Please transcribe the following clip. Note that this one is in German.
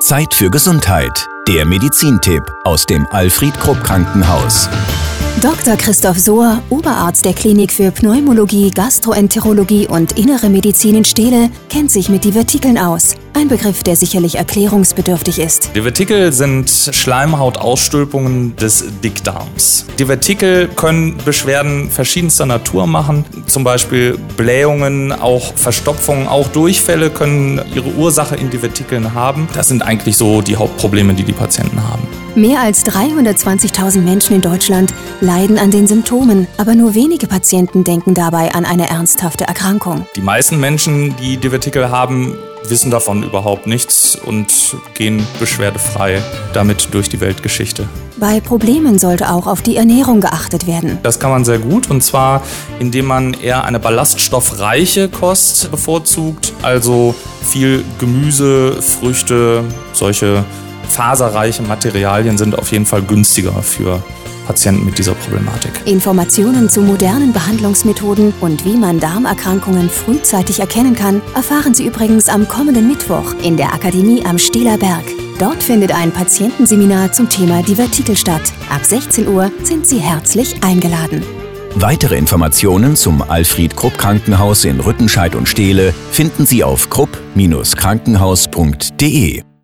Zeit für Gesundheit. Der Medizintipp aus dem Alfred-Krupp-Krankenhaus. Dr. Christoph Sohr, Oberarzt der Klinik für Pneumologie, Gastroenterologie und Innere Medizin in Steele, kennt sich mit Divertikeln aus. Ein Begriff, der sicherlich erklärungsbedürftig ist. Divertikel sind Schleimhautausstülpungen des Dickdarms. Divertikel können Beschwerden verschiedenster Natur machen, zum Beispiel Blähungen, auch Verstopfungen, auch Durchfälle können ihre Ursache in Divertikeln haben. Das sind eigentlich so die Hauptprobleme, die die Patienten haben. Mehr als 320.000 Menschen in Deutschland leiden an den Symptomen, aber nur wenige Patienten denken dabei an eine ernsthafte Erkrankung. Die meisten Menschen, die Divertikel haben, wissen davon überhaupt nichts und gehen beschwerdefrei damit durch die Weltgeschichte. Bei Problemen sollte auch auf die Ernährung geachtet werden. Das kann man sehr gut, und zwar indem man eher eine ballaststoffreiche Kost bevorzugt, also viel Gemüse, Früchte, solche faserreiche Materialien sind auf jeden Fall günstiger für Patienten mit dieser Problematik. Informationen zu modernen Behandlungsmethoden und wie man Darmerkrankungen frühzeitig erkennen kann, erfahren Sie übrigens am kommenden Mittwoch in der Akademie am Steeler Berg. Dort findet ein Patientenseminar zum Thema Divertikel statt. Ab 16 Uhr sind Sie herzlich eingeladen. Weitere Informationen zum Alfred-Krupp-Krankenhaus in Rüttenscheid und Steele finden Sie auf krupp-krankenhaus.de.